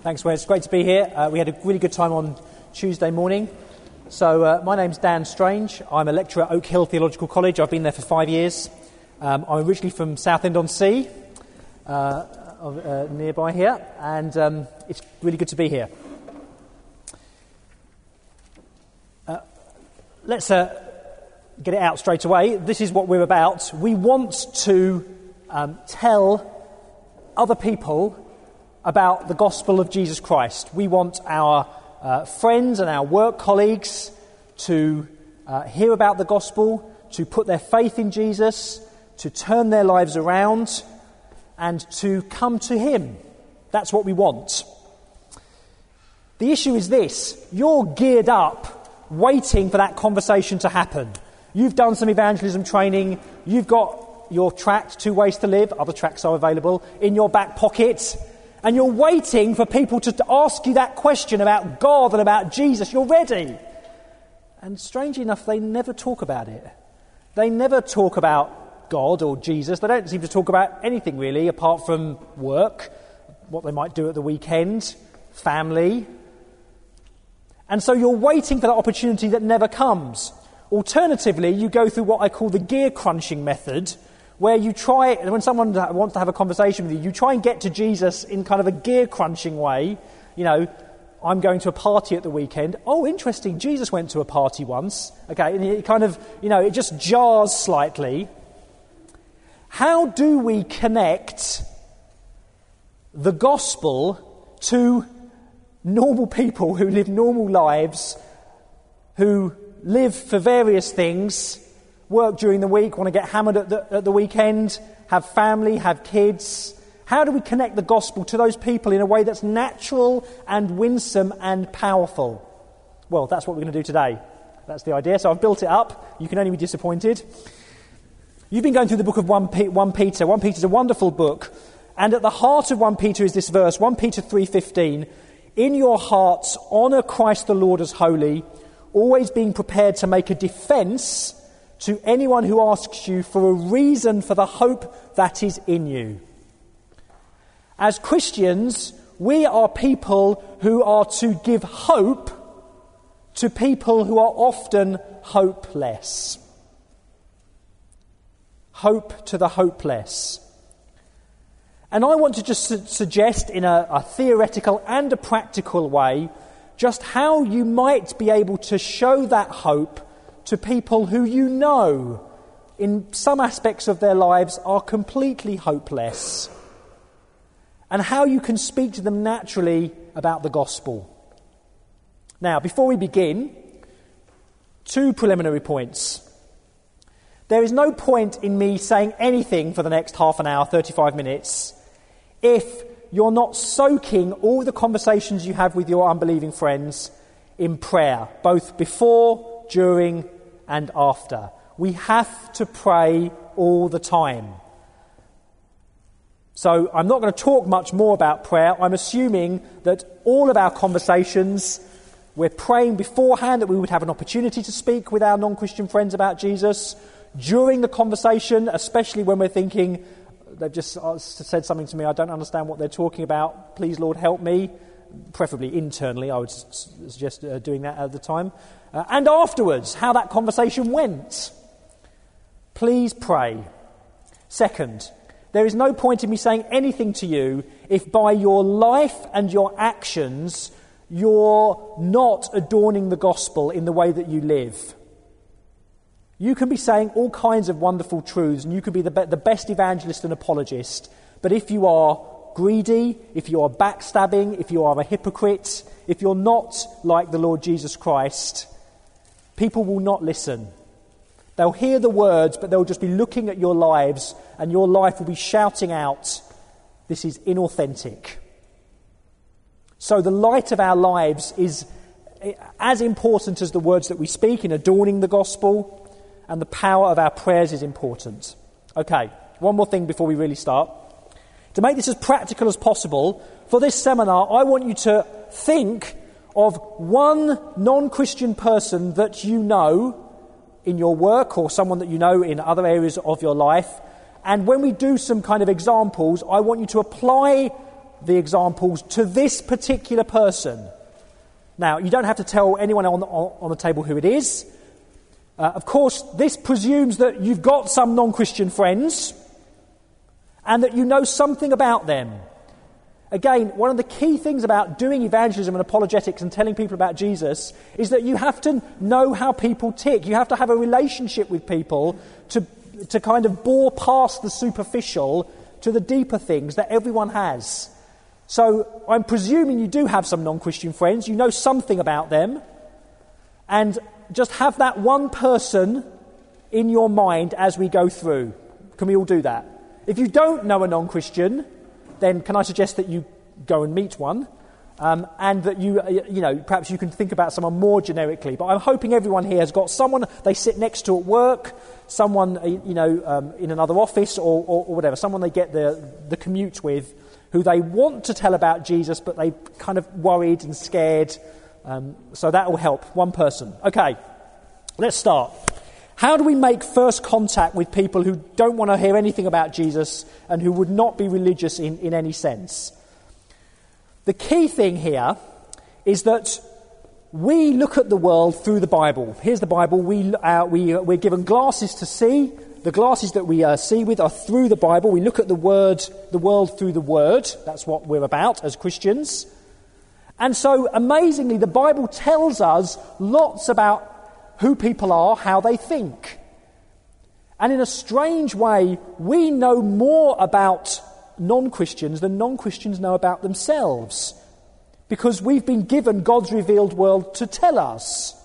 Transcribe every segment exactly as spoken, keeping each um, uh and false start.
Thanks, Wes. It's great to be here. Uh, we had a really good time on Tuesday morning. So uh, my name's Dan Strange. I'm a lecturer at Oak Hill Theological College. I've been there for five years. Um, I'm originally from Southend-on-Sea, uh, uh, nearby here, and um, it's really good to be here. Uh, let's uh, get it out straight away. This is what we're about. We want to um, tell other people about the gospel of Jesus Christ. We want our uh, friends and our work colleagues to uh, hear about the gospel, to put their faith in Jesus, to turn their lives around, and to come to him. That's what we want. The issue is this: you're geared up, waiting for that conversation to happen. You've done some evangelism training, you've got your tract, Two Ways to Live, other tracts are available, in your back pocket, and you're waiting for people to ask you that question about God and about Jesus. You're ready. And strangely enough, they never talk about it. They never talk about God or Jesus. They don't seem to talk about anything really, apart from work, what they might do at the weekend, family. And so you're waiting for that opportunity that never comes. Alternatively, you go through what I call the gear crunching method, where you try, when someone wants to have a conversation with you, you try and get to Jesus in kind of a gear crunching way. You know, I'm going to a party at the weekend. Oh, interesting, Jesus went to a party once. Okay, and it kind of, you know, it just jars slightly. How do we connect the gospel to normal people who live normal lives, who live for various things, work during the week, want to get hammered at the, at the weekend, have family, have kids? How do we connect the gospel to those people in a way that's natural and winsome and powerful? Well, that's what we're going to do today. That's the idea. So I've built it up. You can only be disappointed. You've been going through the book of First Peter. First Peter is a wonderful book. And at the heart of First Peter is this verse, First Peter three fifteen. In your hearts, honour Christ the Lord as holy, always being prepared to make a defence to anyone who asks you for a reason for the hope that is in you. As Christians, we are people who are to give hope to people who are often hopeless. Hope to the hopeless. And I want to just su- suggest in a, a theoretical and a practical way just how you might be able to show that hope to people who you know, in some aspects of their lives, are completely hopeless, and how you can speak to them naturally about the gospel. Now, before we begin, two preliminary points. There is no point in me saying anything for the next half an hour, thirty-five minutes, if you're not soaking all the conversations you have with your unbelieving friends in prayer, both before, during, and after. We have to pray all the time. So I'm not going to talk much more about prayer. I'm assuming that all of our conversations, we're praying beforehand that we would have an opportunity to speak with our non-Christian friends about Jesus. During the conversation, especially when we're thinking, they've just said something to me, I don't understand what they're talking about, please Lord help me. Preferably internally, I would suggest uh, doing that at the time. Uh, and afterwards, how that conversation went. Please pray. Second, there is no point in me saying anything to you if by your life and your actions you're not adorning the gospel in the way that you live. You can be saying all kinds of wonderful truths, and you can be the, be- the best evangelist and apologist, but if you are greedy, if you are backstabbing, if you are a hypocrite, if you're not like the Lord Jesus Christ, people will not listen. They'll hear the words, but they'll just be looking at your lives, and your life will be shouting out, this is inauthentic. So the light of our lives is as important as the words that we speak in adorning the gospel, and the power of our prayers is important. Okay, one more thing before we really start. To make this as practical as possible, for this seminar, I want you to think of one non-Christian person that you know in your work or someone that you know in other areas of your life. And when we do some kind of examples, I want you to apply the examples to this particular person. Now, you don't have to tell anyone on the, on the table who it is. Uh, of course, this presumes that you've got some non-Christian friends and that you know something about them. Again, one of the key things about doing evangelism and apologetics and telling people about Jesus is that you have to know how people tick. You have to have a relationship with people to, to kind of bore past the superficial to the deeper things that everyone has. So I'm presuming you do have some non-Christian friends. You know something about them. And just have that one person in your mind as we go through. Can we all do that? If you don't know a non-Christian, then can I suggest that you go and meet one, um, and that you, you know, perhaps you can think about someone more generically. But I'm hoping everyone here has got someone they sit next to at work, someone, you know, um, in another office or, or, or whatever, someone they get the, the commute with, who they want to tell about Jesus, but they're kind of worried and scared. Um, so that will help. One person. Okay, let's start. How do we make first contact with people who don't want to hear anything about Jesus and who would not be religious in, in any sense? The key thing here is that we look at the world through the Bible. Here's the Bible. We, uh, we, uh, we're given glasses to see. The glasses that we uh, see with are through the Bible. We look at the word, the world through the Word. That's what we're about as Christians. And so, amazingly, the Bible tells us lots about who people are, how they think. And in a strange way, we know more about non-Christians than non-Christians know about themselves, because we've been given God's revealed world to tell us.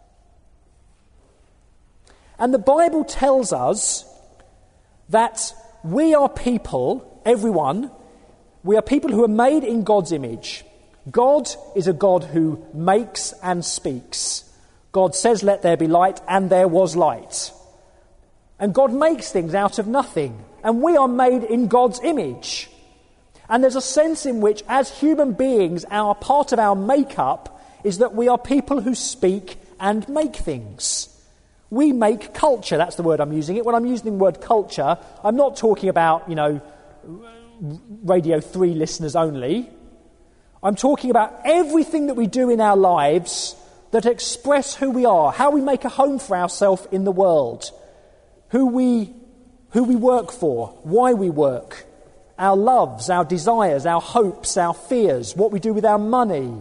And the Bible tells us that we are people, everyone, we are people who are made in God's image. God is a God who makes and speaks. God says, let there be light, and there was light. And God makes things out of nothing. And we are made in God's image. And there's a sense in which, as human beings, our part of our makeup is that we are people who speak and make things. We make culture. That's the word I'm using it. When I'm using the word culture, I'm not talking about, you know, Radio three listeners only. I'm talking about everything that we do in our lives that express who we are, how we make a home for ourselves in the world, who we, who we work for, why we work, our loves, our desires, our hopes, our fears, what we do with our money.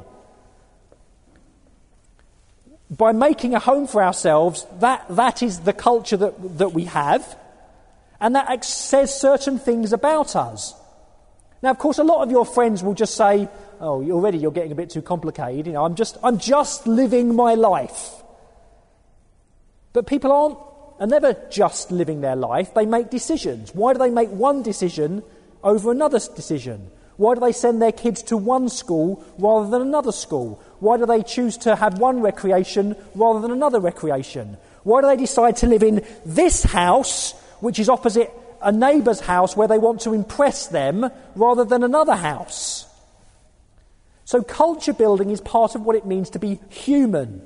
By making a home for ourselves, that, that is the culture that, that we have, and that says certain things about us. Now, of course, a lot of your friends will just say, oh, already you're getting a bit too complicated. You know, I'm just, I'm just living my life. But people aren't, are never just living their life. They make decisions. Why do they make one decision over another decision? Why do they send their kids to one school rather than another school? Why do they choose to have one recreation rather than another recreation? Why do they decide to live in this house, which is opposite a neighbour's house where they want to impress them, rather than another house? So culture building is part of what it means to be human.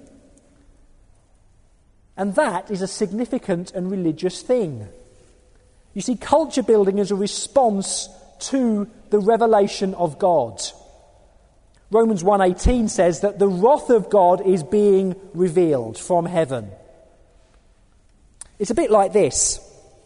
And that is a significant and religious thing. You see, culture building is a response to the revelation of God. Romans one eighteen says that the wrath of God is being revealed from heaven. It's a bit like this.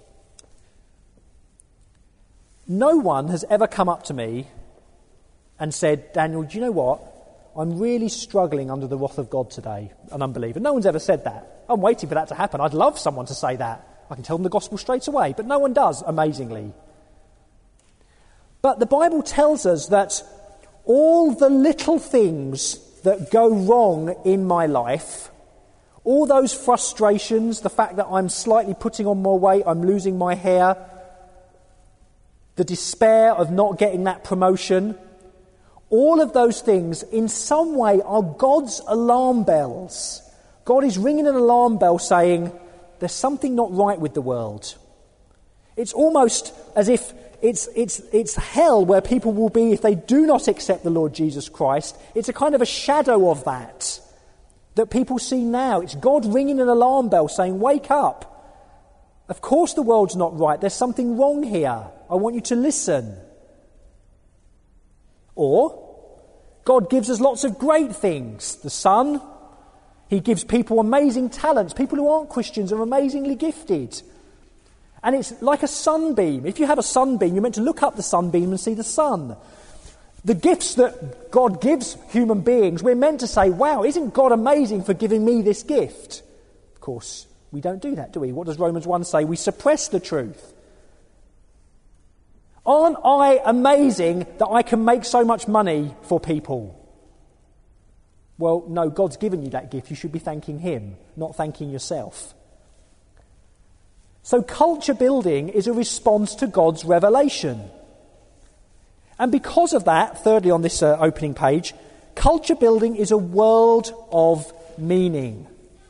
No one has ever come up to me and said, Daniel, do you know what? I'm really struggling under the wrath of God today, an unbeliever. No one's ever said that. I'm waiting for that to happen. I'd love someone to say that. I can tell them the gospel straight away, but no one does, amazingly. But the Bible tells us that all the little things that go wrong in my life, all those frustrations, the fact that I'm slightly putting on more weight, I'm losing my hair, the despair of not getting that promotion, all of those things in some way are God's alarm bells. God is ringing an alarm bell saying, there's something not right with the world. It's almost as if it's, it's, it's hell where people will be if they do not accept the Lord Jesus Christ. It's a kind of a shadow of that, that people see now. It's God ringing an alarm bell saying, wake up. Of course the world's not right. There's something wrong here. I want you to listen. Or, God gives us lots of great things. The sun, he gives people amazing talents. People who aren't Christians are amazingly gifted. And it's like a sunbeam. If you have a sunbeam, you're meant to look up the sunbeam and see the sun. The gifts that God gives human beings, we're meant to say, wow, isn't God amazing for giving me this gift? Of course, we don't do that, do we? What does Romans one say? We suppress the truth. Aren't I amazing that I can make so much money for people? Well, no, God's given you that gift. You should be thanking him, not thanking yourself. So culture building is a response to God's revelation. And because of that, thirdly on this uh, opening page, culture building is a world of meaning.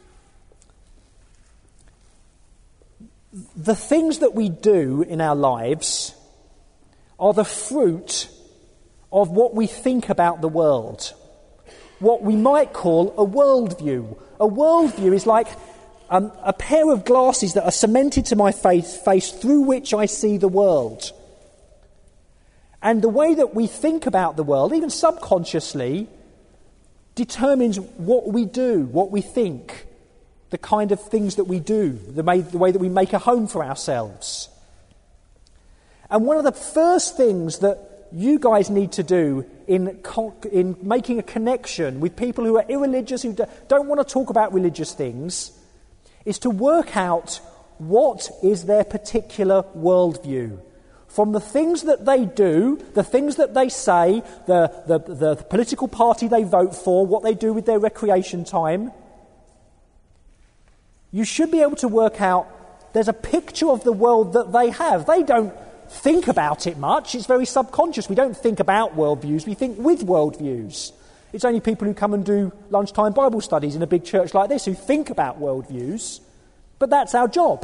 The things that we do in our lives are the fruit of what we think about the world. What we might call a worldview. A worldview is like um, a pair of glasses that are cemented to my face, face through which I see the world. And the way that we think about the world, even subconsciously, determines what we do, what we think, the kind of things that we do, the way, the way that we make a home for ourselves. And one of the first things that you guys need to do in, in making a connection with people who are irreligious, who don't want to talk about religious things, is to work out what is their particular worldview. From the things that they do, the things that they say, the, the, the political party they vote for, what they do with their recreation time, you should be able to work out there's a picture of the world that they have. They don't think about it much. It's very subconscious. We don't think about worldviews. We think with worldviews. It's only people who come and do lunchtime Bible studies in a big church like this who think about worldviews. But that's our job.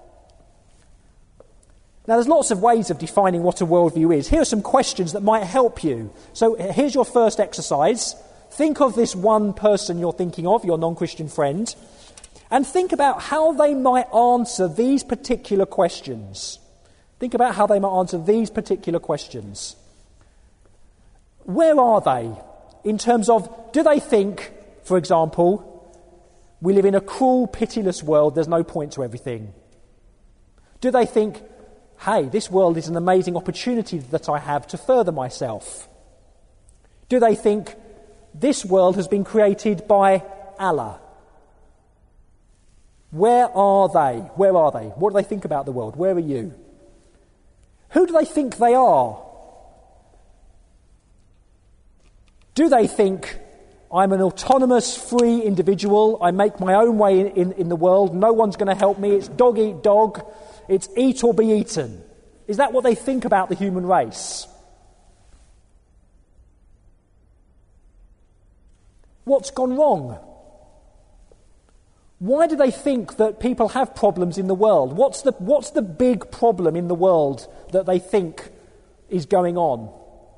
Now, there's lots of ways of defining what a worldview is. Here are some questions that might help you. So here's your first exercise. Think of this one person you're thinking of, your non-Christian friend, and think about how they might answer these particular questions. Think about how they might answer these particular questions. Where are they? In terms of, do they think, for example, we live in a cruel, pitiless world, there's no point to everything? Do they think, hey, this world is an amazing opportunity that I have to further myself? Do they think, this world has been created by Allah? Where are they? Where are they? What do they think about the world? Where are you? Who do they think they are? Do they think, I'm an autonomous, free individual, I make my own way in, in, in the world, no one's going to help me, it's dog eat dog, it's eat or be eaten? Is that what they think about the human race? What's gone wrong? Why do they think that people have problems in the world? What's the, what's the big problem in the world that they think is going on?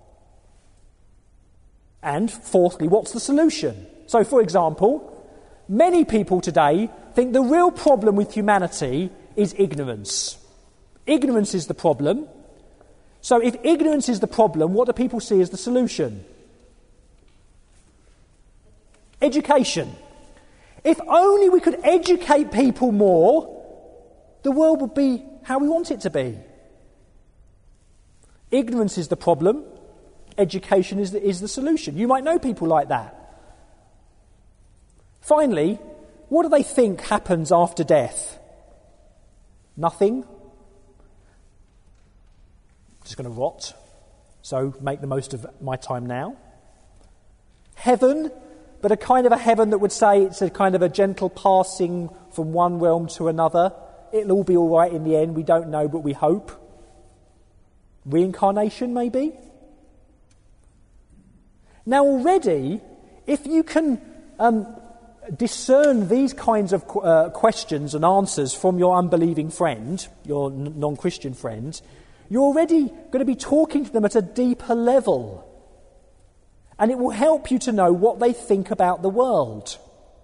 And fourthly, what's the solution? So, for example, many people today think the real problem with humanity is ignorance. Ignorance is the problem. So if ignorance is the problem, what do people see as the solution? Education. If only we could educate people more, the world would be how we want it to be. Ignorance is the problem. Education is the, is the solution. You might know people like that. Finally, what do they think happens after death? Nothing. Just going to rot. So make the most of my time now. Heaven, but a kind of a heaven that would say it's a kind of a gentle passing from one realm to another. It'll all be all right in the end. We don't know, but we hope. Reincarnation, maybe? Now already, if you can um, discern these kinds of uh, questions and answers from your unbelieving friend, your n- non-Christian friend, you're already going to be talking to them at a deeper level. And it will help you to know what they think about the world.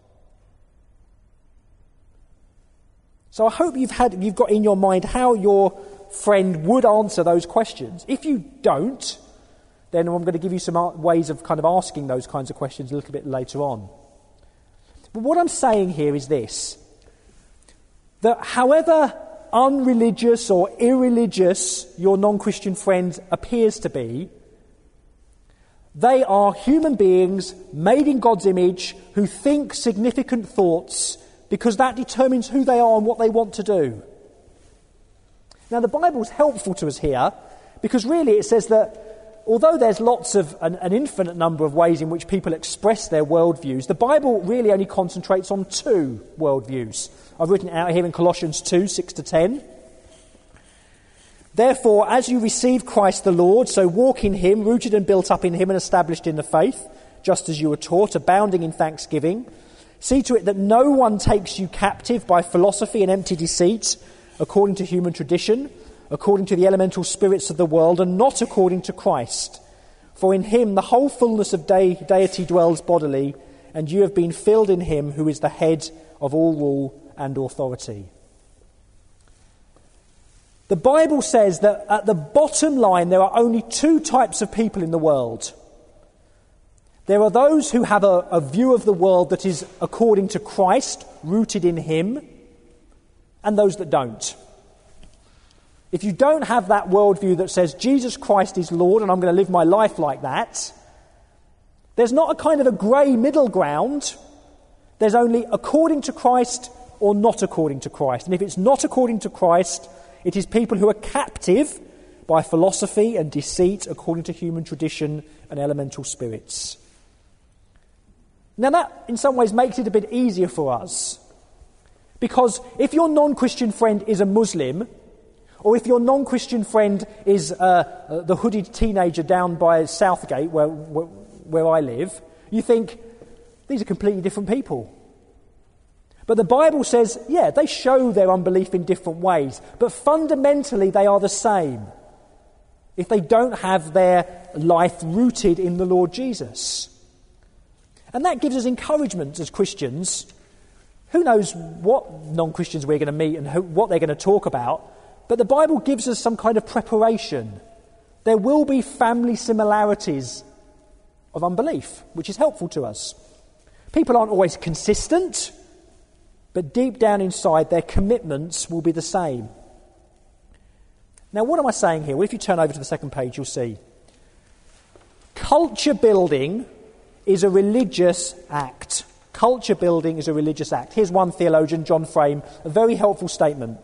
So I hope you've had, you've got in your mind how your friend would answer those questions. If you don't, then I'm going to give you some ways of kind of asking those kinds of questions a little bit later on. But what I'm saying here is this, that however unreligious or irreligious your non-Christian friend appears to be, they are human beings made in God's image who think significant thoughts because that determines who they are and what they want to do. Now, the Bible's helpful to us here because really it says that although there's lots of an, an infinite number of ways in which people express their worldviews, the Bible really only concentrates on two worldviews. I've written it out here in Colossians two, six to ten. Therefore, as you receive Christ the Lord, so walk in him, rooted and built up in him and established in the faith, just as you were taught, abounding in thanksgiving. See to it that no one takes you captive by philosophy and empty deceit, according to human tradition, according to the elemental spirits of the world, and not according to Christ. For in him the whole fullness of de- deity dwells bodily, and you have been filled in him who is the head of all rule and authority. The Bible says that at the bottom line there are only two types of people in the world. There are those who have a, a view of the world that is according to Christ, rooted in him, and those that don't. If you don't have that worldview that says Jesus Christ is Lord and I'm going to live my life like that, there's not a kind of a grey middle ground. There's only according to Christ or not according to Christ. And if it's not according to Christ, it is people who are captive by philosophy and deceit according to human tradition and elemental spirits. Now that in some ways makes it a bit easier for us. Because if your non-Christian friend is a Muslim, or if your non-Christian friend is uh, uh, the hooded teenager down by Southgate, where, where, where I live, you think, these are completely different people. But the Bible says, yeah, they show their unbelief in different ways, but fundamentally they are the same if they don't have their life rooted in the Lord Jesus. And that gives us encouragement as Christians. Who knows what non-Christians we're going to meet and who, what they're going to talk about, but the Bible gives us some kind of preparation. There will be family similarities of unbelief, which is helpful to us. People aren't always consistent, but deep down inside their commitments will be the same. Now, what am I saying here? Well, if you turn over to the second page, you'll see. Culture building is a religious act. Culture building is a religious act. Here's one theologian, John Frame, a very helpful statement.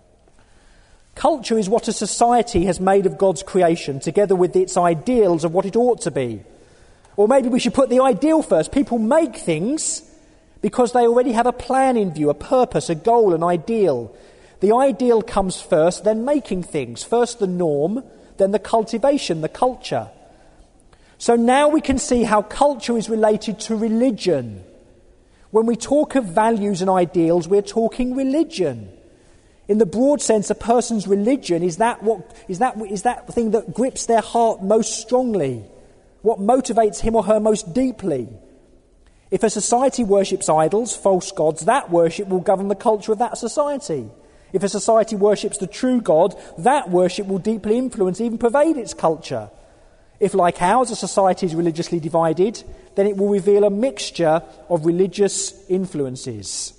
Culture is what a society has made of God's creation, together with its ideals of what it ought to be. Or maybe we should put the ideal first. People make things because they already have a plan in view, a purpose, a goal, an ideal. The ideal comes first, then making things. First the norm, then the cultivation, the culture. So now we can see how culture is related to religion. When we talk of values and ideals, we're talking religion. In the broad sense, a person's religion is that what is that is that thing that grips their heart most strongly, what motivates him or her most deeply. If a society worships idols, false gods, that worship will govern the culture of that society. If a society worships the true God, that worship will deeply influence, even pervade its culture. If, like ours, a society is religiously divided, then it will reveal a mixture of religious influences.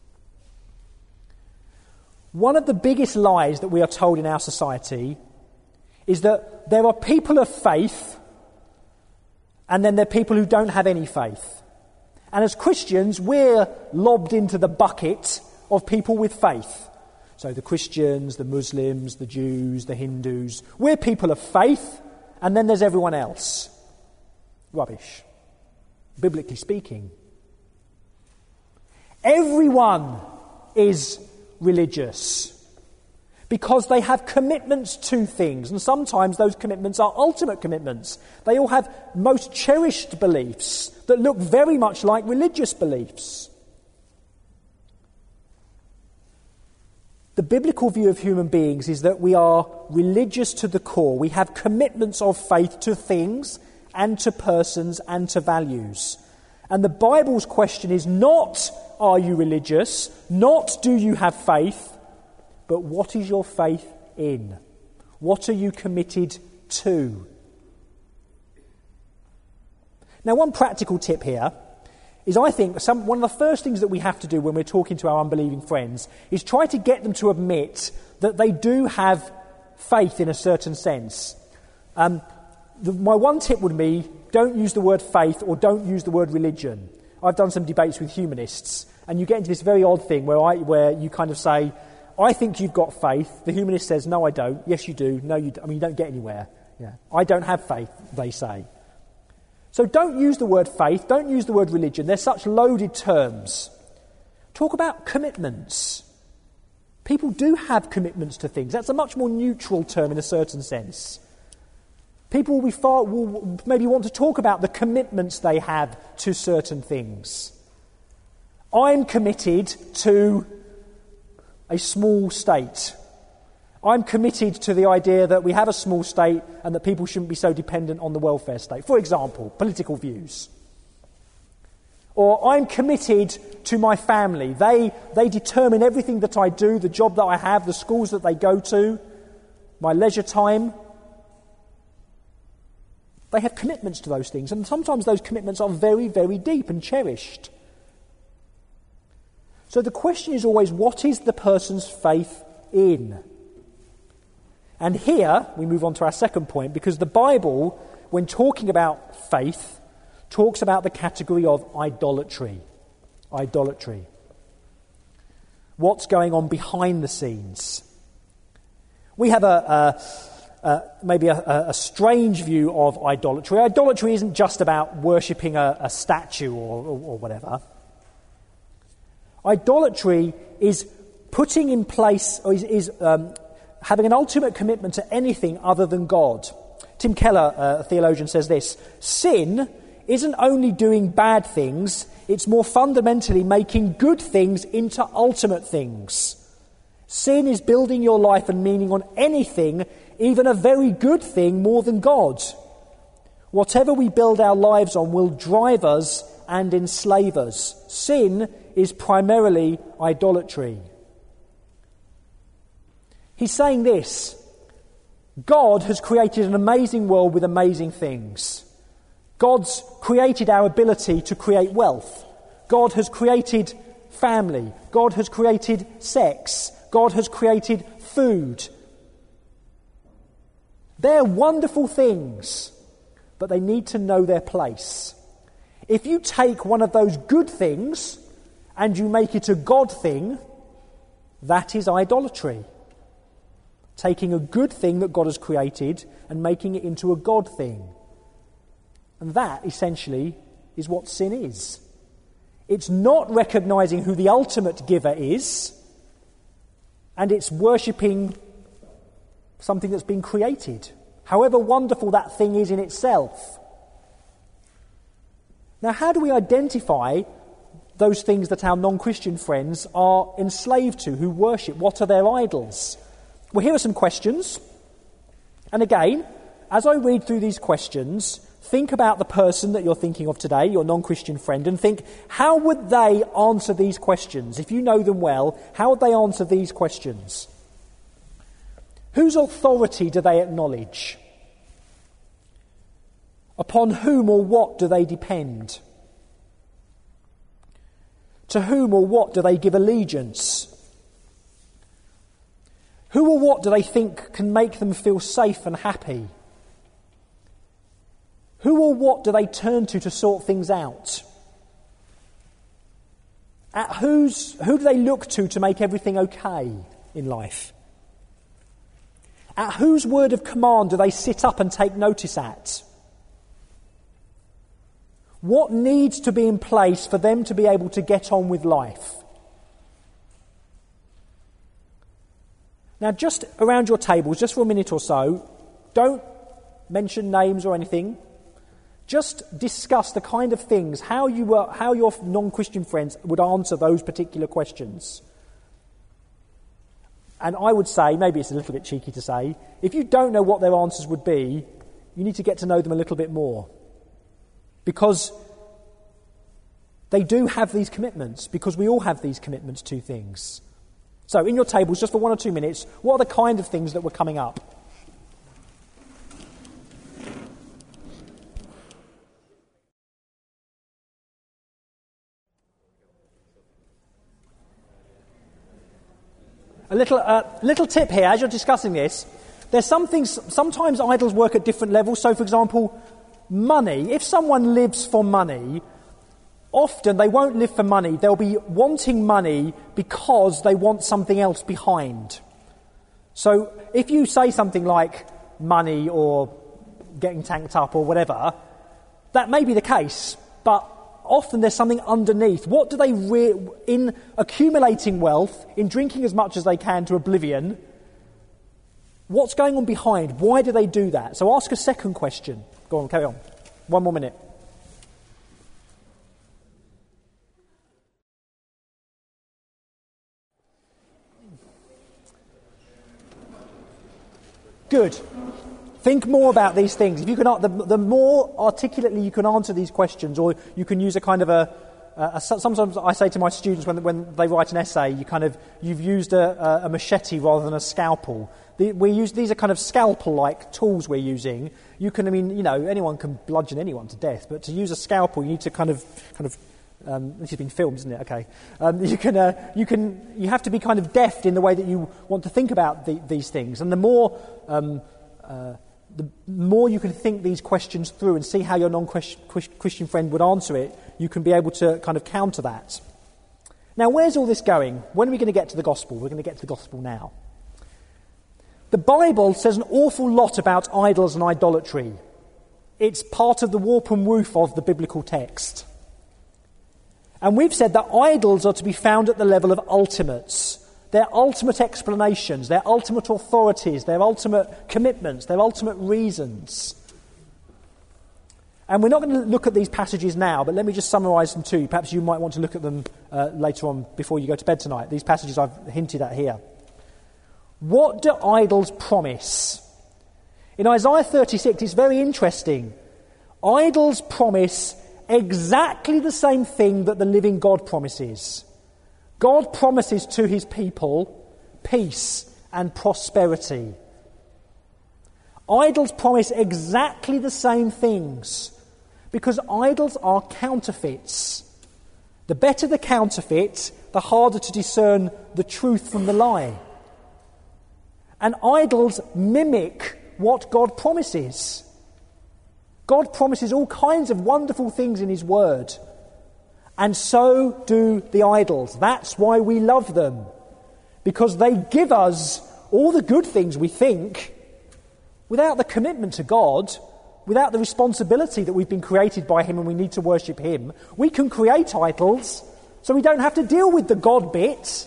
One of the biggest lies that we are told in our society is that there are people of faith and then there are people who don't have any faith. And as Christians, we're lobbed into the bucket of people with faith. So the Christians, the Muslims, the Jews, the Hindus, we're people of faith, and then there's everyone else. Rubbish. Biblically speaking. Everyone is religious because they have commitments to things, and sometimes those commitments are ultimate commitments. They all have most cherished beliefs that look very much like religious beliefs. The biblical view of human beings is that we are religious to the core. We have commitments of faith to things and to persons and to values. And the Bible's question is not, are you religious? Not, do you have faith? But what is your faith in? What are you committed to? Now, one practical tip here is I think some, one of the first things that we have to do when we're talking to our unbelieving friends is try to get them to admit that they do have faith in a certain sense. Um, the, my one tip would be, don't use the word faith or don't use the word religion. I've done some debates with humanists, and you get into this very odd thing where I, where you kind of say, I think you've got faith. The humanist says, no, I don't. Yes, you do. No, you don't. I mean, you don't get anywhere. Yeah. I don't have faith, they say. So don't use the word faith, don't use the word religion. They're such loaded terms. Talk about commitments. People do have commitments to things. That's a much more neutral term in a certain sense. People will, be far, will maybe want to talk about the commitments they have to certain things. I'm committed to a small state. I'm committed to the idea that we have a small state and that people shouldn't be so dependent on the welfare state. For example, political views. Or I'm committed to my family. They, they determine everything that I do, the job that I have, the schools that they go to, my leisure time. They have commitments to those things, and sometimes those commitments are very, very deep and cherished. So the question is always, what is the person's faith in? And here, we move on to our second point, because the Bible, when talking about faith, talks about the category of idolatry. Idolatry. What's going on behind the scenes? We have a, a, a maybe a, a strange view of idolatry. Idolatry isn't just about worshipping a, a statue or, or, or whatever. Idolatry is putting in place, or is, is um, having an ultimate commitment to anything other than God. Tim Keller, uh, a theologian, says this: sin isn't only doing bad things, it's more fundamentally making good things into ultimate things. Sin is building your life and meaning on anything, even a very good thing, more than God. Whatever we build our lives on will drive us and enslave us. Sin is primarily idolatry. He's saying this: God has created an amazing world with amazing things. God's created our ability to create wealth. God has created family. God has created sex. God has created food. They're wonderful things, but they need to know their place. If you take one of those good things and you make it a God thing, that is idolatry. Taking a good thing that God has created and making it into a God thing. And that, essentially, is what sin is. It's not recognising who the ultimate giver is, and it's worshipping something that's been created, however wonderful that thing is in itself. Now, how do we identify those things that our non-Christian friends are enslaved to, who worship? What are their idols? Well, here are some questions. And again, as I read through these questions, think about the person that you're thinking of today, your non-Christian friend, and think, how would they answer these questions? If you know them well, how would they answer these questions? Whose authority do they acknowledge? Upon whom or what do they depend? To whom or what do they give allegiance? Who or what do they think can make them feel safe and happy? Who or what do they turn to to sort things out? At whose, who do they look to to make everything okay in life? At whose word of command do they sit up and take notice at? What needs to be in place for them to be able to get on with life? Now, just around your tables, just for a minute or so, don't mention names or anything. Just discuss the kind of things, how you were, how your non-Christian friends would answer those particular questions. And I would say, maybe it's a little bit cheeky to say, if you don't know what their answers would be, you need to get to know them a little bit more. Because they do have these commitments, because we all have these commitments to things. So in your tables, just for one or two minutes, what are the kind of things that were coming up? A little, uh, little tip here, as you're discussing this, there's some things, sometimes idols work at different levels. So, for example, money. If someone lives for money, often they won't live for money. They'll be wanting money because they want something else behind. So, if you say something like money or getting tanked up or whatever, that may be the case, but often there's something underneath. What do they, re- in accumulating wealth, in drinking as much as they can to oblivion, what's going on behind? Why do they do that? So ask a second question. Go on, carry on. One more minute. Good. Think more about these things. If you can, the, the more articulately you can answer these questions, or you can use a kind of a. a, a sometimes I say to my students when when they write an essay, you kind of you've used a, a machete rather than a scalpel. The, we use these are kind of scalpel-like tools we're using. You can, I mean, you know, anyone can bludgeon anyone to death, but to use a scalpel, you need to kind of kind of. Um, this has been filmed, isn't it? Okay. Um, you can, uh, you can, you have to be kind of deft in the way that you want to think about the, these things, and the more. Um, uh, The more you can think these questions through and see how your non-Christian friend would answer it, you can be able to kind of counter that. Now, where's all this going? When are we going to get to the gospel? We're going to get to the gospel now. The Bible says an awful lot about idols and idolatry. It's part of the warp and woof of the biblical text. And we've said that idols are to be found at the level of ultimates. Their ultimate explanations, their ultimate authorities, their ultimate commitments, their ultimate reasons. And we're not going to look at these passages now, but let me just summarise them too. Perhaps you might want to look at them uh, later on before you go to bed tonight. These passages I've hinted at here. What do idols promise? In Isaiah thirty-six, it's very interesting. Idols promise exactly the same thing that the living God promises. God promises to his people peace and prosperity. Idols promise exactly the same things because idols are counterfeits. The better the counterfeit, the harder to discern the truth from the lie. And idols mimic what God promises. God promises all kinds of wonderful things in his word. And so do the idols. That's why we love them. Because they give us all the good things we think without the commitment to God, without the responsibility that we've been created by him and we need to worship him. We can create idols so we don't have to deal with the God bit.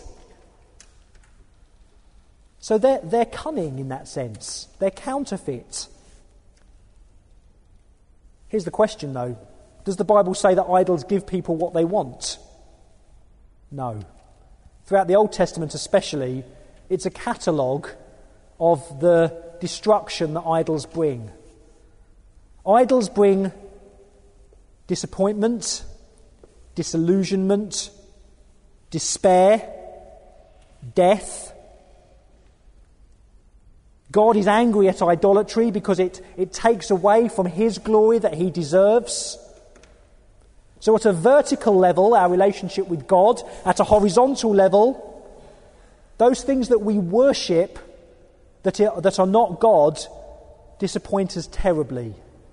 So they're, they're cunning in that sense. They're counterfeit. Here's the question though. Does the Bible say that idols give people what they want? No. Throughout the Old Testament especially, it's a catalogue of the destruction that idols bring. Idols bring disappointment, disillusionment, despair, death. God is angry at idolatry because it, it takes away from his glory that he deserves. So at a vertical level, our relationship with God, at a horizontal level, those things that we worship that are, that are not God disappoint us terribly.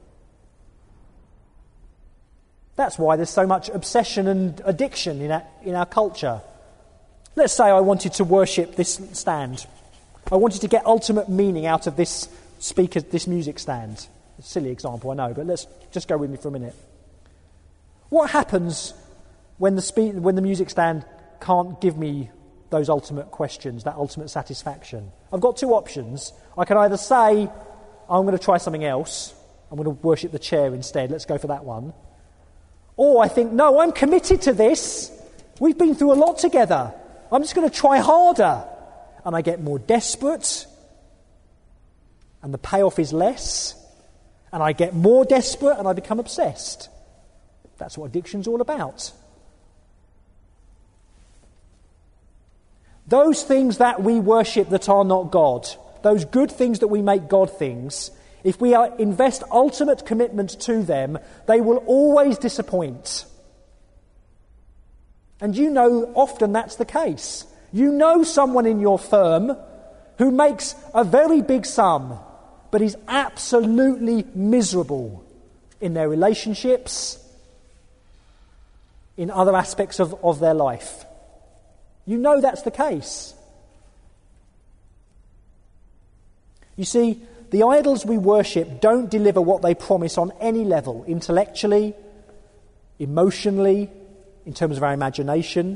That's why there's so much obsession and addiction in our, in our culture. Let's say I wanted to worship this stand. I wanted to get ultimate meaning out of this speaker, this music stand. A silly example, I know, but let's just go with me for a minute. What happens when the spe- when the music stand can't give me those ultimate questions, that ultimate satisfaction? I've got two options. I can either say, I'm going to try something else. I'm going to worship the chair instead. Let's go for that one. Or I think, no, I'm committed to this. We've been through a lot together. I'm just going to try harder. And I get more desperate. And the payoff is less. And I get more desperate and I become obsessed. That's what addiction's all about. Those things that we worship that are not God, those good things that we make God things, if we are, invest ultimate commitment to them, they will always disappoint. And you know often that's the case. You know someone in your firm who makes a very big sum, but is absolutely miserable in their relationships, in other aspects of, of their life. You know that's the case. You see, the idols we worship don't deliver what they promise on any level, intellectually, emotionally, in terms of our imagination.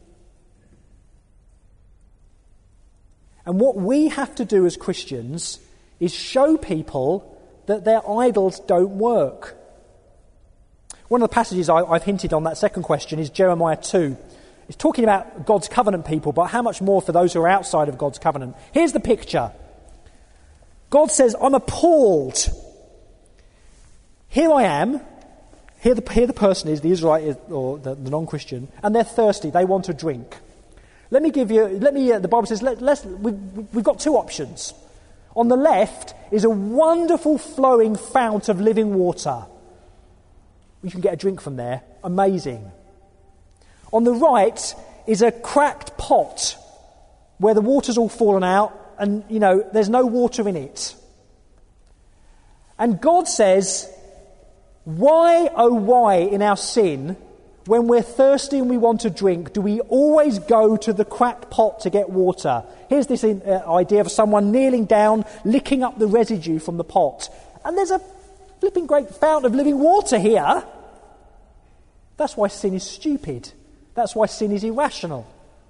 And what we have to do as Christians is show people that their idols don't work. One of the passages I, I've hinted on, that second question, is Jeremiah two. It's talking about God's covenant people, but how much more for those who are outside of God's covenant. Here's the picture. God says, I'm appalled. Here I am. Here the, here the person is, the Israelite or the, the non-Christian, and they're thirsty. They want a drink. Let me give you, let me, uh, the Bible says, let, let's, we've, we've got two options. On the left is a wonderful flowing fount of living water. You can get a drink from there. Amazing. On the right is a cracked pot where the water's all fallen out and, you know, there's no water in it. And God says, why, oh why, in our sin, when we're thirsty and we want a drink, do we always go to the cracked pot to get water? Here's this uh, idea of someone kneeling down, licking up the residue from the pot. And there's a flipping great fountain of living water here. That's why sin is stupid. That's why sin is irrational.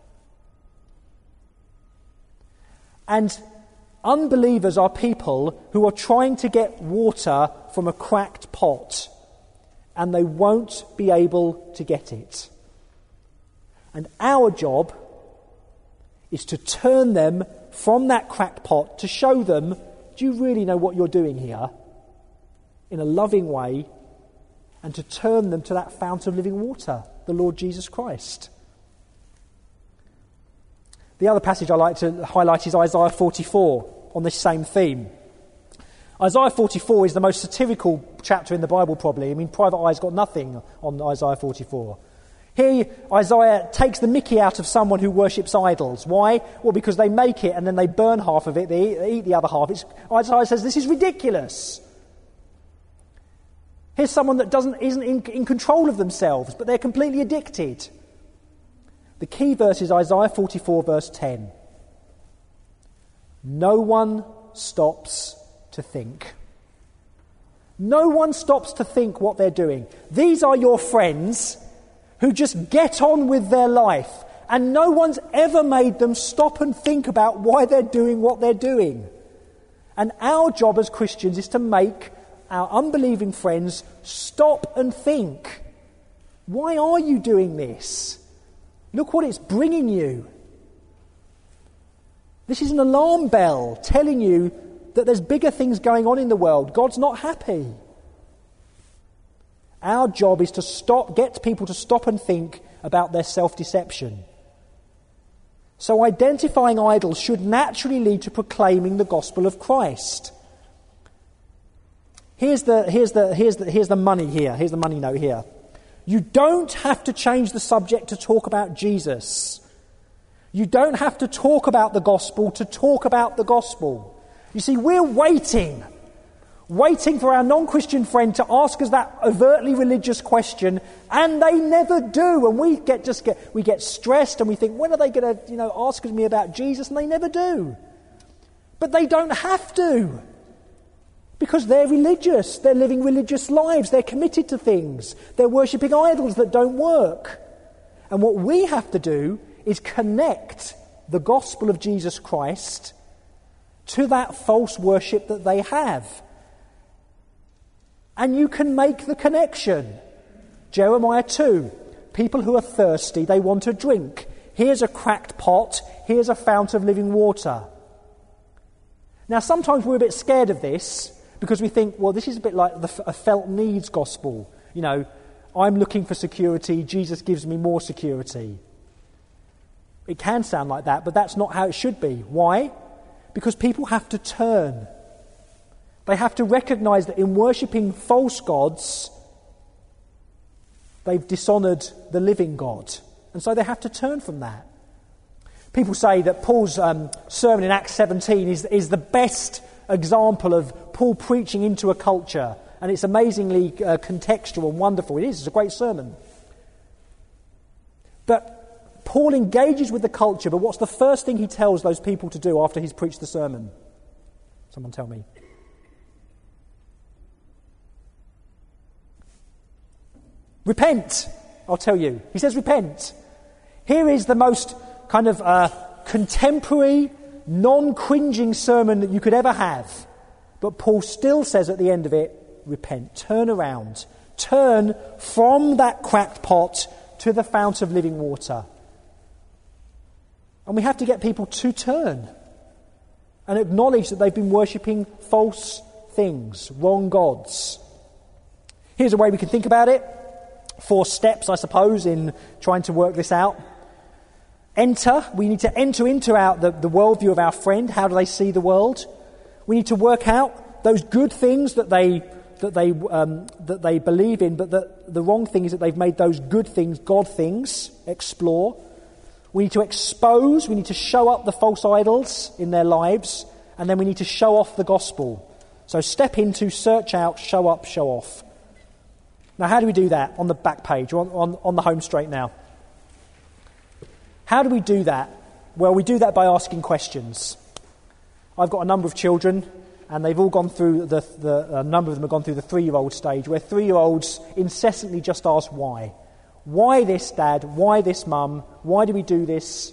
And unbelievers are people who are trying to get water from a cracked pot, and they won't be able to get it. And our job is to turn them from that cracked pot, to show them, do you really know what you're doing here? In a loving way, and to turn them to that fount of living water, the Lord Jesus Christ. The other passage I like to highlight is Isaiah forty-four, on this same theme. Isaiah forty-four is the most satirical chapter in the Bible, probably. I mean, Private Eye's got nothing on Isaiah forty-four. Here, Isaiah takes the mickey out of someone who worships idols. Why? Well, because they make it and then they burn half of it, they eat, they eat the other half. It's, Isaiah says, this is ridiculous. Here's someone that doesn't isn't in, in control of themselves, but they're completely addicted. The key verse is Isaiah forty-four, verse ten. No one stops to think. No one stops to think what they're doing. These are your friends who just get on with their life, and no one's ever made them stop and think about why they're doing what they're doing. And our job as Christians is to make our unbelieving friends stop and think. Why are you doing this? Look what it's bringing you. This is an alarm bell telling you that there's bigger things going on in the world. God's not happy. Our job is to stop, get people to stop and think about their self-deception. So identifying idols should naturally lead to proclaiming the gospel of Christ. Here's the, here's the, here's the, here's the money here. Here's the money note here. You don't have to change the subject to talk about Jesus. You don't have to talk about the gospel to talk about the gospel. You see, we're waiting, waiting for our non-Christian friend to ask us that overtly religious question, and they never do. And we get just get we get stressed, and we think, when are they going to, you know, ask me about Jesus? And they never do. But they don't have to, because they're religious. They're living religious lives. They're committed to things. They're worshipping idols that don't work. And what we have to do is connect the gospel of Jesus Christ to that false worship that they have. And you can make the connection. Jeremiah two, people who are thirsty, they want a drink. Here's a cracked pot, here's a fount of living water. Now sometimes we're a bit scared of this because we think, well, this is a bit like the, a felt needs gospel. You know, I'm looking for security, Jesus gives me more security. It can sound like that, but that's not how it should be. Why? Because people have to turn. They have to recognise that in worshipping false gods, they've dishonoured the living God. And so they have to turn from that. People say that Paul's um, sermon in Acts seventeen is, is the best example of Paul preaching into a culture, and it's amazingly uh, contextual and wonderful. It is, it's a great sermon. But Paul engages with the culture, but what's the first thing he tells those people to do after he's preached the sermon? Someone tell me. Repent, I'll tell you. He says repent. Here is the most kind of uh, contemporary, non-cringing sermon that you could ever have. But Paul still says at the end of it, repent, turn around. Turn from that cracked pot to the fount of living water. And we have to get people to turn and acknowledge that they've been worshipping false things, wrong gods. Here's a way we can think about it. Four steps, I suppose, in trying to work this out. Enter. We need to enter into our, the, the worldview of our friend. How do they see the world? We need to work out those good things that they that they um, that they believe in, but the, the wrong thing is that they've made those good things God things. Explore. We need to expose. We need to show up the false idols in their lives, and then we need to show off the gospel. So step into, search out, show up, show off. Now, how do we do that? On the back page, or on, on, on the home straight now. How do we do that? Well, we do that by asking questions. I've got a number of children, and they've all gone through, the, the a number of them have gone through the three-year-old stage, where three-year-olds incessantly just ask why. Why this, Dad? Why this, Mum? Why do we do this?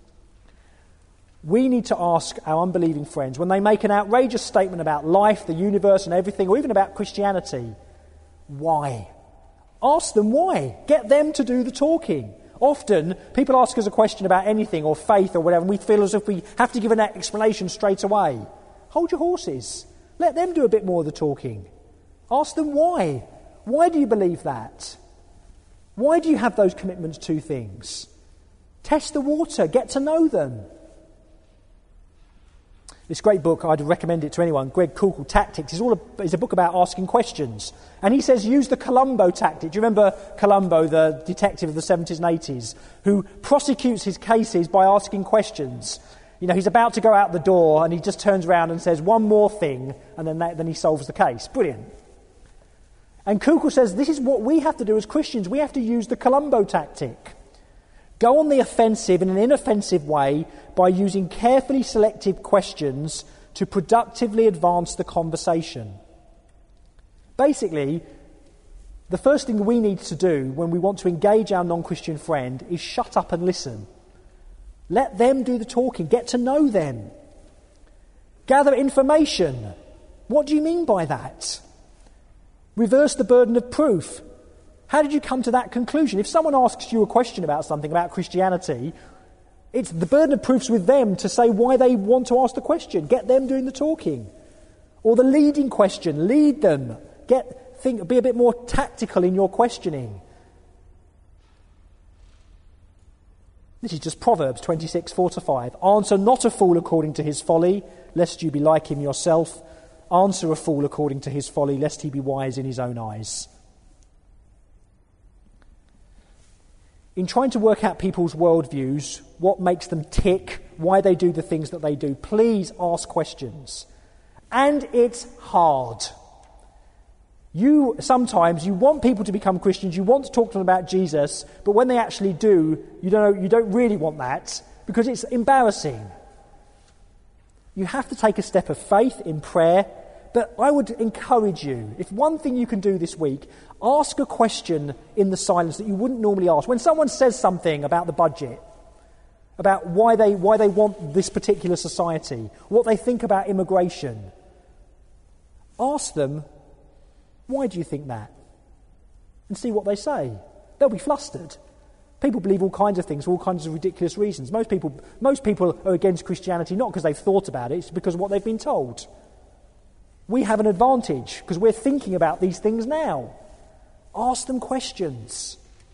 We need to ask our unbelieving friends, when they make an outrageous statement about life, the universe and everything, or even about Christianity, why? Ask them why. Get them to do the talking. Often, people ask us a question about anything or faith or whatever, and we feel as if we have to give an explanation straight away. Hold your horses. Let them do a bit more of the talking. Ask them why. Why do you believe that? Why do you have those commitments to things? Test the water. Get to know them. This great book, I'd recommend it to anyone, Greg Koukl, called Tactics, is all a, is a book about asking questions. And he says use the Columbo tactic. Do you remember Columbo, the detective of the seventies and eighties, who prosecutes his cases by asking questions? You know, he's about to go out the door and he just turns around and says one more thing, and then, that, then he solves the case. Brilliant. And Koukl says this is what we have to do as Christians. We have to use the Columbo tactic. Go on the offensive in an inoffensive way by using carefully selected questions to productively advance the conversation. Basically, the first thing we need to do when we want to engage our non-Christian friend is shut up and listen. Let them do the talking. Get to know them. Gather information. What do you mean by that? Reverse the burden of proof. How did you come to that conclusion? If someone asks you a question about something, about Christianity, it's the burden of proof's with them to say why they want to ask the question. Get them doing the talking. Or the leading question, lead them. Get think, be a bit more tactical in your questioning. This is just Proverbs twenty-six, four to five. Answer not a fool according to his folly, lest you be like him yourself. Answer a fool according to his folly, lest he be wise in his own eyes. In trying to work out people's worldviews, what makes them tick, why they do the things that they do, please ask questions. And it's hard. You sometimes you want people to become Christians, you want to talk to them about Jesus, but when they actually do, you don't you don't really want that because it's embarrassing. You have to take a step of faith in prayer, but I would encourage you, if one thing you can do this week, ask a question in the silence that you wouldn't normally ask. When someone says something about the budget, about why they why they want this particular society, what they think about immigration, ask them, why do you think that? And see what they say. They'll be flustered. People believe all kinds of things for all kinds of ridiculous reasons. Most people most people are against Christianity not because they've thought about it, it's because of what they've been told. We have an advantage because we're thinking about these things now. Ask them questions.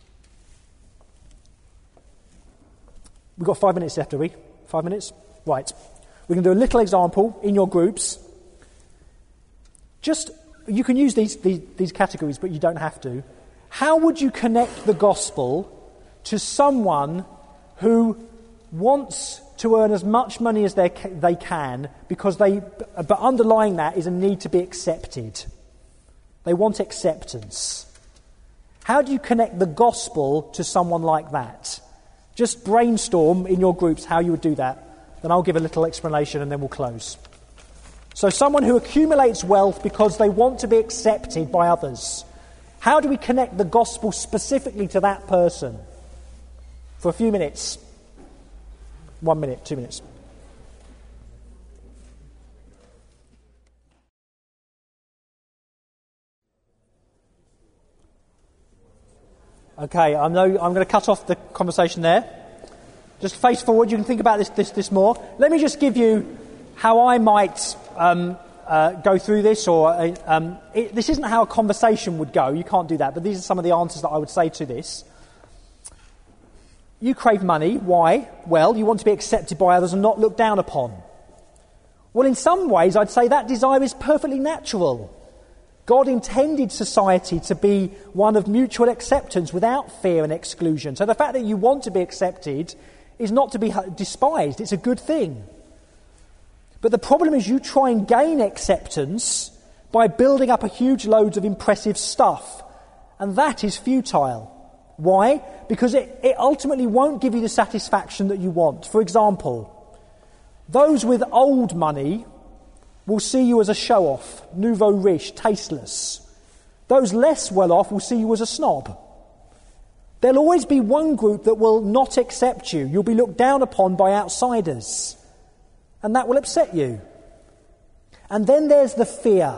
We've got five minutes left, have we? Five minutes? Right. We're going to do a little example in your groups. Just, you can use these, these, these categories, but you don't have to. How would you connect the gospel to someone who wants to earn as much money as they they can because they, but underlying that is a need to be accepted. They want acceptance. How do you connect the gospel to someone like that? Just brainstorm in your groups how you would do that. Then I'll give a little explanation and then we'll close. So someone who accumulates wealth because they want to be accepted by others. How do we connect the gospel specifically to that person? For a few minutes. One minute, two minutes. Okay, I know I'm going to cut off the conversation there. Just face forward. You can think about this, this, this more. Let me just give you how I might um, uh, go through this. Or uh, um, it, this isn't how a conversation would go. You can't do that. But these are some of the answers that I would say to this. You crave money. Why? Well, you want to be accepted by others and not looked down upon. Well, in some ways, I'd say that desire is perfectly natural. God intended society to be one of mutual acceptance without fear and exclusion. So the fact that you want to be accepted is not to be despised. It's a good thing. But the problem is you try and gain acceptance by building up a huge loads of impressive stuff. And that is futile. Why? Because it, it ultimately won't give you the satisfaction that you want. For example, those with old money will see you as a show-off, nouveau riche, tasteless. Those less well-off will see you as a snob. There'll always be one group that will not accept you. You'll be looked down upon by outsiders. And that will upset you. And then there's the fear.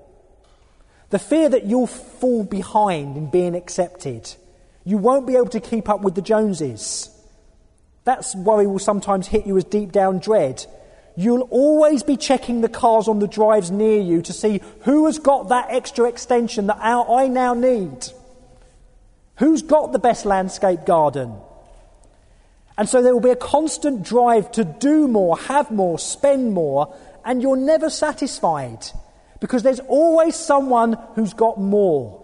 The fear that you'll fall behind in being accepted. You won't be able to keep up with the Joneses. That worry will sometimes hit you as deep down dread. You'll always be checking the cars on the drives near you to see who has got that extra extension that I now need. Who's got the best landscape garden? And so there will be a constant drive to do more, have more, spend more, and you're never satisfied because there's always someone who's got more.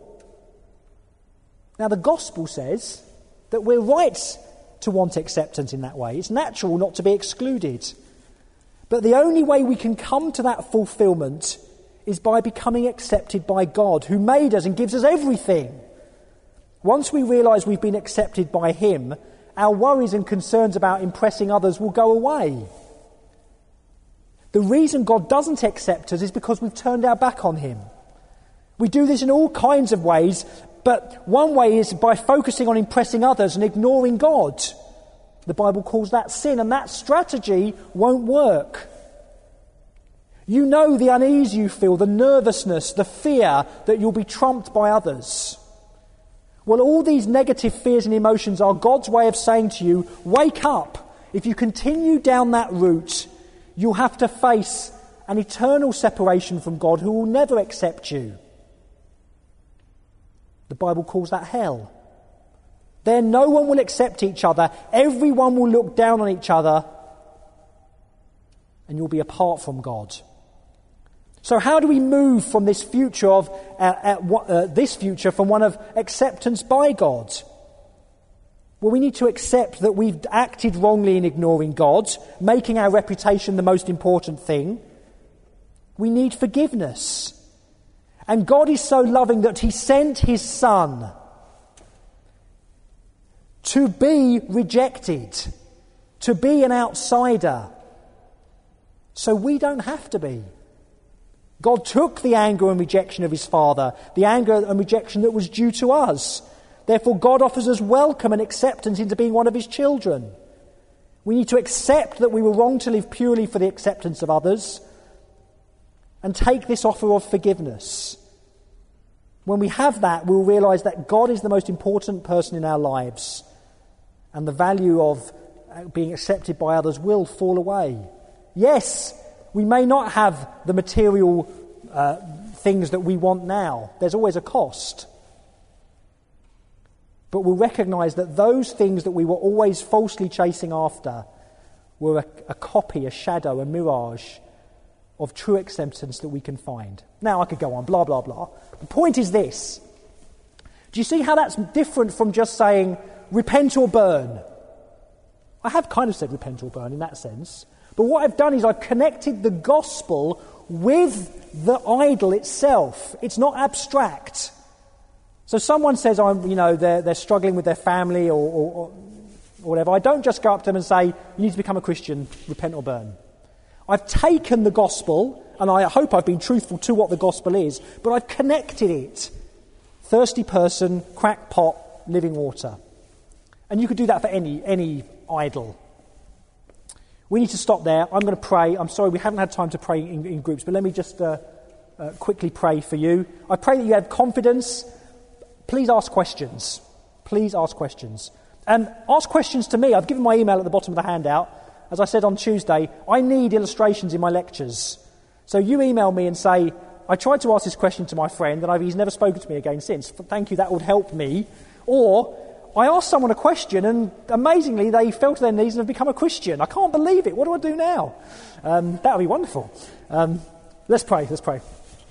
Now the gospel says that we're right to want acceptance in that way. It's natural not to be excluded. But the only way we can come to that fulfillment is by becoming accepted by God, who made us and gives us everything. Once we realise we've been accepted by Him, our worries and concerns about impressing others will go away. The reason God doesn't accept us is because we've turned our back on Him. We do this in all kinds of ways, but one way is by focusing on impressing others and ignoring God. The Bible calls that sin, and that strategy won't work. You know the unease you feel, the nervousness, the fear that you'll be trumped by others. Well, all these negative fears and emotions are God's way of saying to you, wake up. If you continue down that route, you'll have to face an eternal separation from God who will never accept you. The Bible calls that hell. There no one will accept each other. Everyone will look down on each other. And you'll be apart from God. So how do we move from this future of uh, uh, uh, this future from one of acceptance by God? Well, we need to accept that we've acted wrongly in ignoring God, making our reputation the most important thing. We need forgiveness. And God is so loving that He sent His Son to be rejected, to be an outsider, so we don't have to be. God took the anger and rejection of His Father, the anger and rejection that was due to us. Therefore, God offers us welcome and acceptance into being one of His children. We need to accept that we were wrong to live purely for the acceptance of others and take this offer of forgiveness. When we have that, we'll realise that God is the most important person in our lives. And the value of being accepted by others will fall away. Yes, we may not have the material uh, things that we want now. There's always a cost. But we'll recognise that those things that we were always falsely chasing after were a, a copy, a shadow, a mirage of true acceptance that we can find. Now I could go on, blah, blah, blah. The point is this. Do you see how that's different from just saying, repent or burn? I have kind of said repent or burn in that sense. But what I've done is I've connected the gospel with the idol itself. It's not abstract. So someone says, I'm, you know, they're, they're struggling with their family or, or, or whatever. I don't just go up to them and say, you need to become a Christian, repent or burn. I've taken the gospel, and I hope I've been truthful to what the gospel is, but I've connected it. Thirsty person, crackpot, living water. And you could do that for any any idol. We need to stop there. I'm going to pray. I'm sorry we haven't had time to pray in, in groups, but let me just uh, uh, quickly pray for you. I pray that you have confidence. Please ask questions. Please ask questions. And ask questions to me. I've given my email at the bottom of the handout. As I said on Tuesday, I need illustrations in my lectures. So you email me and say, I tried to ask this question to my friend and I've, he's never spoken to me again since. Thank you, that would help me. Or I asked someone a question and amazingly they fell to their knees and have become a Christian. I can't believe it. What do I do now? Um, that would be wonderful. Um, let's pray. Let's pray.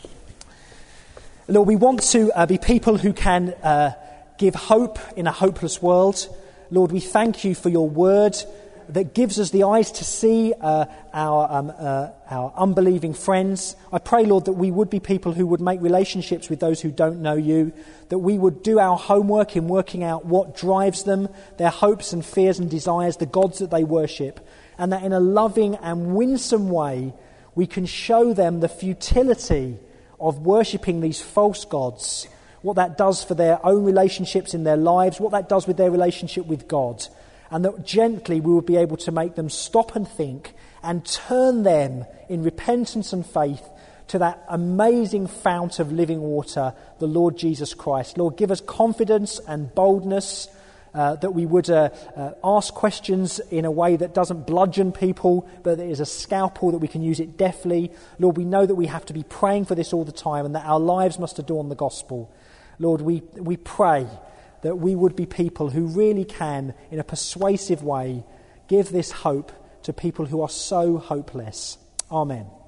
Lord, we want to uh, be people who can uh, give hope in a hopeless world. Lord, we thank you for your word that gives us the eyes to see uh, our um, uh, our unbelieving friends. I pray, Lord, that we would be people who would make relationships with those who don't know you, that we would do our homework in working out what drives them, their hopes and fears and desires, the gods that they worship, and that in a loving and winsome way we can show them the futility of worshipping these false gods, what that does for their own relationships in their lives, what that does with their relationship with God, and that gently we would be able to make them stop and think and turn them in repentance and faith to that amazing fount of living water, the Lord Jesus Christ. Lord, give us confidence and boldness, uh, that we would uh, uh, ask questions in a way that doesn't bludgeon people, but that is a scalpel, that we can use it deftly. Lord, we know that we have to be praying for this all the time and that our lives must adorn the gospel. Lord, we, we pray that we would be people who really can, in a persuasive way, give this hope to people who are so hopeless. Amen.